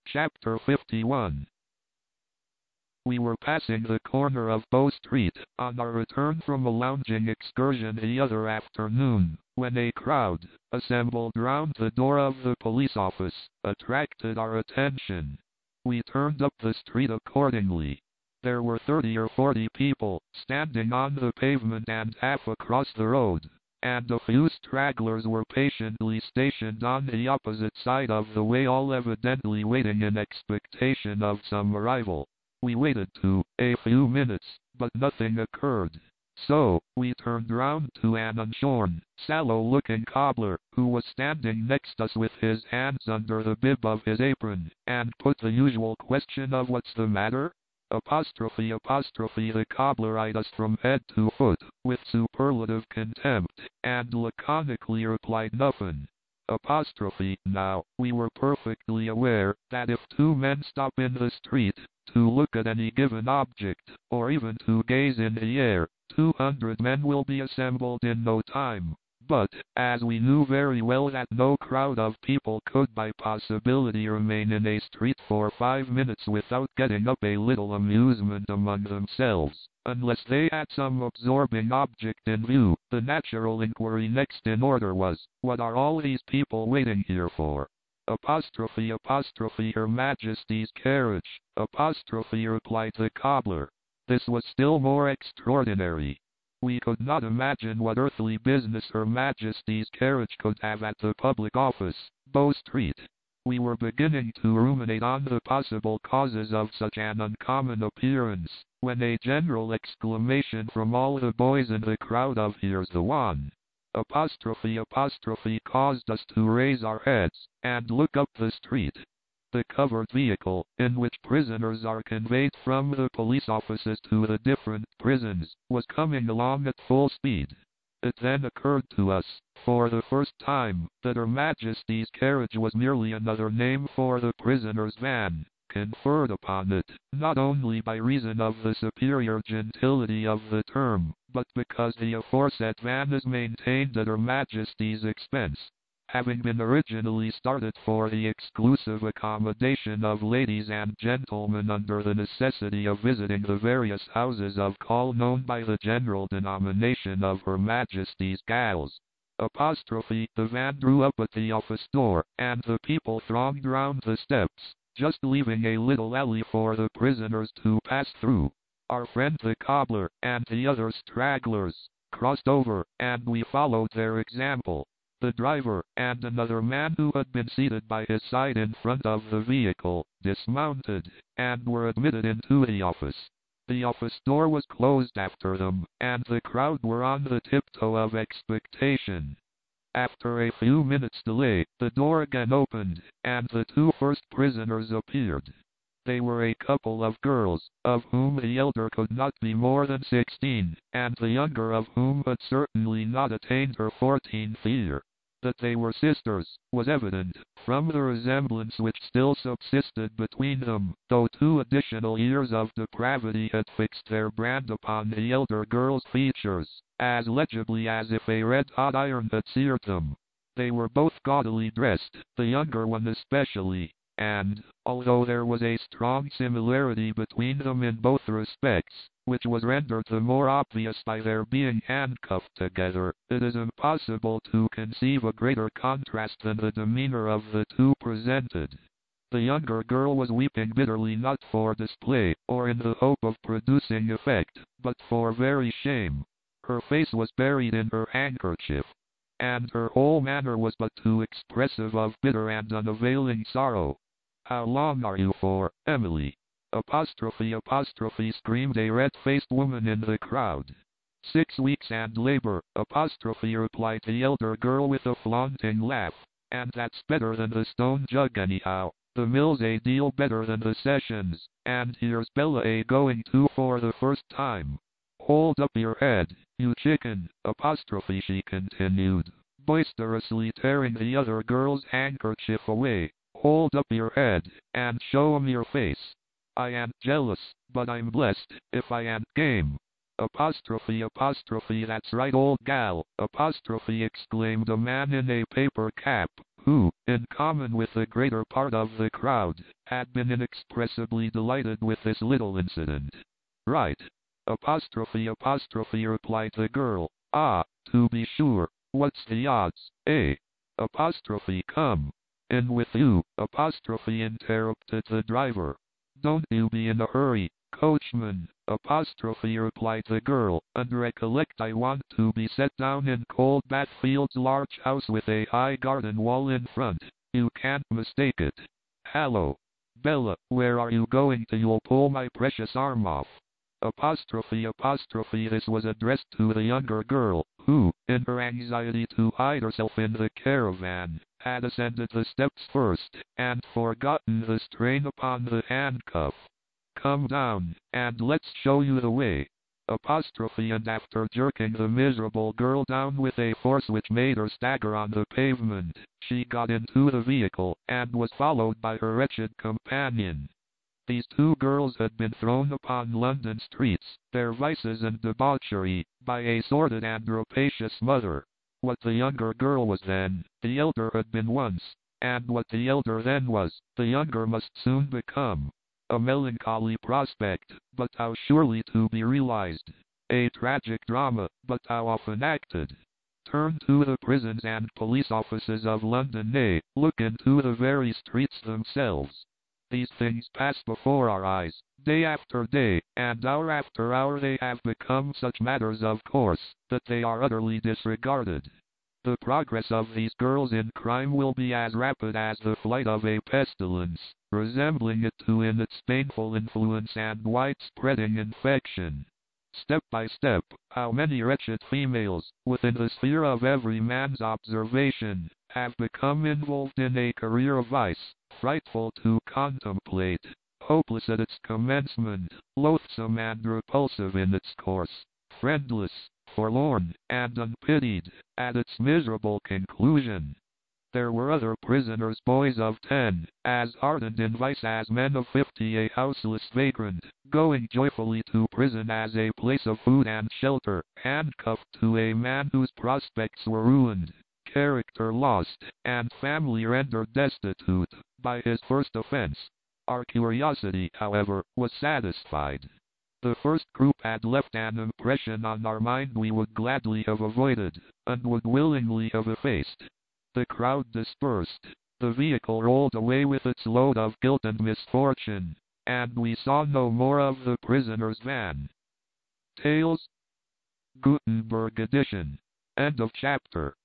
Chapter 51. We were passing the corner of Bow Street, on our return from a lounging excursion the other afternoon, when a crowd, assembled round the door of the police office, attracted our attention. We turned up the street accordingly. There were 30 or 40 people, standing on the pavement and half across the road, and a few stragglers were patiently stationed on the opposite side of the way, all evidently waiting in expectation of some arrival. We waited a few minutes, but nothing occurred. So, we turned round to an unshorn, sallow-looking cobbler, who was standing next us with his hands under the bib of his apron, and put the usual question of "What's the matter?" The cobbler eyed us from head to foot, with superlative contempt, and laconically replied "Nothing." Now, we were perfectly aware that if two men stop in the street, to look at any given object, or even to gaze in the air, 200 men will be assembled in no time. But, as we knew very well that no crowd of people could by possibility remain in a street for 5 minutes without getting up a little amusement among themselves, unless they had some absorbing object in view, the natural inquiry next in order was, "What are all these people waiting here for?" Her Majesty's carriage, replied the cobbler. This was still more extraordinary. We could not imagine what earthly business Her Majesty's carriage could have at the public office, Bow Street. We were beginning to ruminate on the possible causes of such an uncommon appearance, when a general exclamation from all the boys in the crowd of "Here's the one!" caused us to raise our heads, and look up the street. The covered vehicle, in which prisoners are conveyed from the police offices to the different prisons, was coming along at full speed. It then occurred to us, for the first time, that Her Majesty's carriage was merely another name for the prisoner's van, conferred upon it, not only by reason of the superior gentility of the term, but because the aforesaid van is maintained at Her Majesty's expense, having been originally started for the exclusive accommodation of ladies and gentlemen under the necessity of visiting the various houses of call known by the general denomination of Her Majesty's Gals. The van drew up at the office door, and the people thronged round the steps, just leaving a little alley for the prisoners to pass through. Our friend the cobbler, and the other stragglers, crossed over, and we followed their example. The driver, and another man who had been seated by his side in front of the vehicle, dismounted, and were admitted into the office. The office door was closed after them, and the crowd were on the tiptoe of expectation. After a few minutes' delay, the door again opened, and the two first prisoners appeared. They were a couple of girls, of whom the elder could not be more than 16, and the younger of whom had certainly not attained her 14th year. That they were sisters, was evident, from the resemblance which still subsisted between them, though 2 additional years of depravity had fixed their brand upon the elder girl's features, as legibly as if a red-hot iron had seared them. They were both gaudily dressed, the younger one especially, and, although there was a strong similarity between them in both respects, which was rendered the more obvious by their being handcuffed together, it is impossible to conceive a greater contrast than the demeanor of the two presented. The younger girl was weeping bitterly, not for display, or in the hope of producing effect, but for very shame. Her face was buried in her handkerchief, and her whole manner was but too expressive of bitter and unavailing sorrow. "How long are you for, Emily?" Screamed a red-faced woman in the crowd. 6 weeks and labor, replied the elder girl with a flaunting laugh, "and that's better than the Stone Jug anyhow. The mill's a deal better than the sessions, and here's Bella going to for the first time. Hold up your head, you chicken, she continued, boisterously tearing the other girl's handkerchief away. "Hold up your head, and show 'em your face. I ain't jealous, but I'm blessed if I ain't game." That's right, old gal, exclaimed a man in a paper cap, who, in common with the greater part of the crowd, had been inexpressibly delighted with this little incident. Right. Apostrophe, replied the girl. Ah, to be sure. What's the odds, eh? Apostrophe, come. In with you, apostrophe, interrupted the driver. Don't you be in a hurry, coachman, apostrophe, replied the girl, and recollect I want to be set down in Cold Bath Field's large house with a high garden wall in front. You can't mistake it. Hallo, Bella, where are you going to? You'll pull my precious arm off. Apostrophe, this was addressed to the younger girl, who, in her anxiety to hide herself in the caravan, had ascended the steps first, and forgotten the strain upon the handcuff. Come down, and let's show you the way. Apostrophe, and after jerking the miserable girl down with a force which made her stagger on the pavement, she got into the vehicle, and was followed by her wretched companion. These two girls had been thrown upon London streets, their vices and debauchery, by a sordid and rapacious mother. What the younger girl was then, the elder had been once, and what the elder then was, the younger must soon become. A melancholy prospect, but how surely to be realized. A tragic drama, but how often acted. Turn to the prisons and police offices of London, nay, look into the very streets themselves. These things pass before our eyes, day after day, and hour after hour they have become such matters of course, that they are utterly disregarded. The progress of these girls in crime will be as rapid as the flight of a pestilence, resembling it too in its painful influence and wide-spreading infection. Step by step, how many wretched females, within the sphere of every man's observation, have become involved in a career of vice, frightful to contemplate, hopeless at its commencement, loathsome and repulsive in its course, friendless, forlorn, and unpitied, at its miserable conclusion. There were other prisoners, boys of 10, as ardent in vice as men of 50, a houseless vagrant, going joyfully to prison as a place of food and shelter, handcuffed to a man whose prospects were ruined, character lost, and family rendered destitute, by his first offense. Our curiosity, however, was satisfied. The first group had left an impression on our mind we would gladly have avoided, and would willingly have effaced. The crowd dispersed, the vehicle rolled away with its load of guilt and misfortune, and we saw no more of the prisoner's van. Tales, Gutenberg edition. End of chapter.